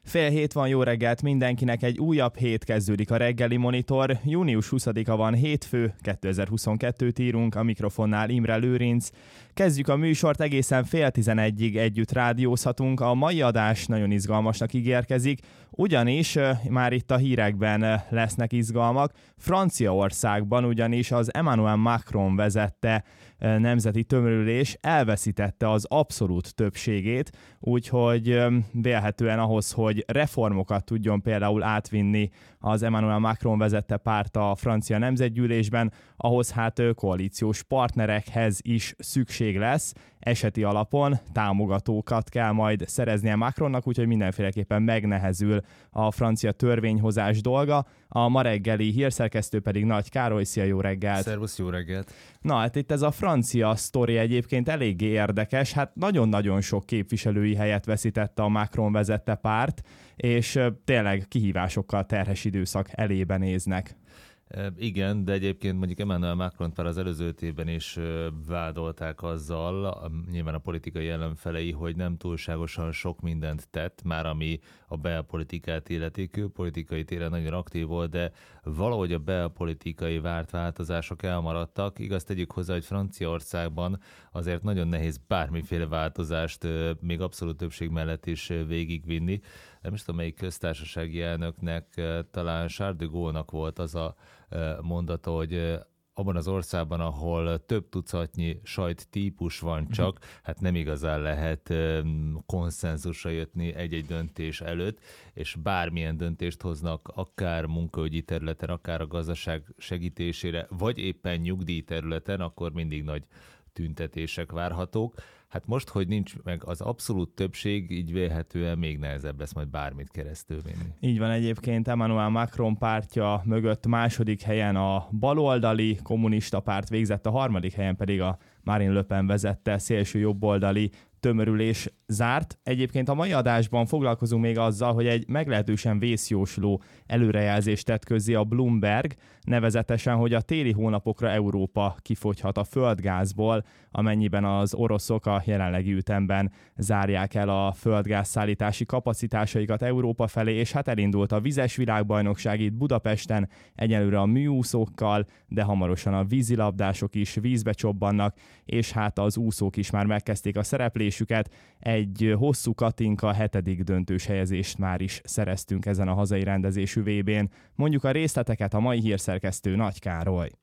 6:30 van, jó reggelt mindenkinek, egy újabb hét kezdődik a reggeli monitor. Június 20-a van, hétfő, 2022-t írunk, a mikrofonnál Imre Lőrinc. Kezdjük a műsort, egészen 10:30-ig együtt rádiózhatunk. A mai adás nagyon izgalmasnak ígérkezik, ugyanis már itt a hírekben lesznek izgalmak. Franciaországban ugyanis az Emmanuel Macron vezette nemzeti tömörülés elveszítette az abszolút többségét, úgyhogy vélhetően ahhoz, hogy reformokat tudjon például átvinni az Emmanuel Macron vezette párt a francia nemzetgyűlésben, ahhoz koalíciós partnerekhez is szükség lesz. Eseti alapon támogatókat kell majd szereznie Macronnak, úgyhogy mindenféleképpen megnehezül a francia törvényhozás dolga. A ma reggeli hírszerkesztő pedig Nagy Károly. Szia, jó reggelt! Szervusz, jó reggelt! Na, hát itt ez a francia sztori egyébként eléggé érdekes, hát nagyon-nagyon sok képviselői helyet veszítette a Macron vezette párt, és tényleg kihívásokkal terhes időszak elébe néznek. Igen, de egyébként mondjuk Emmanuel Macront már az előző évben is vádolták azzal, nyilván a politikai ellenfelei, hogy nem túlságosan sok mindent tett, már ami a belpolitikát illeti, külpolitikai téren nagyon aktív volt, de valahogy a belpolitikai várt változások elmaradtak. Igaz, tegyük hozzá, hogy Franciaországban azért nagyon nehéz bármiféle változást még abszolút többség mellett is végigvinni. Nem is tudom, melyik köztársasági elnöknek, talán Charles de Gaulle-nak volt az a mondata, hogy abban az országban, ahol több tucatnyi sajttípus van csak, hát nem igazán lehet konszenzusra jutni egy-egy döntés előtt, és bármilyen döntést hoznak, akár munkaügyi területen, akár a gazdaság segítésére, vagy éppen nyugdíj területen, akkor mindig nagy tüntetések várhatók. Hát most, hogy nincs meg az abszolút többség, így vélhetően még nehezebb lesz majd bármit keresztül vinni. Így van, egyébként Emmanuel Macron pártja mögött második helyen a baloldali kommunista párt végzett, a harmadik helyen pedig a Marine Le Pen vezette szélső jobboldali tömörülés zárt. Egyébként a mai adásban foglalkozunk még azzal, hogy egy meglehetősen vészjósló előrejelzést tett közzé a Bloomberg, nevezetesen, hogy a téli hónapokra Európa kifogyhat a földgázból, amennyiben az oroszok a jelenlegi ütemben zárják el a földgázszállítási kapacitásaikat Európa felé, és hát elindult a vizes világbajnokság itt Budapesten, egyelőre a műúszókkal, de hamarosan a vízilabdások is vízbe csobbannak, és hát az úszók is már megkezdték a szereplésüket. Egy hosszú Katinka 7. döntős helyezést már is szereztünk ezen a hazai rendezésű VB-n. Mondjuk a részleteket a mai hírszerkesztő Nagy Károly.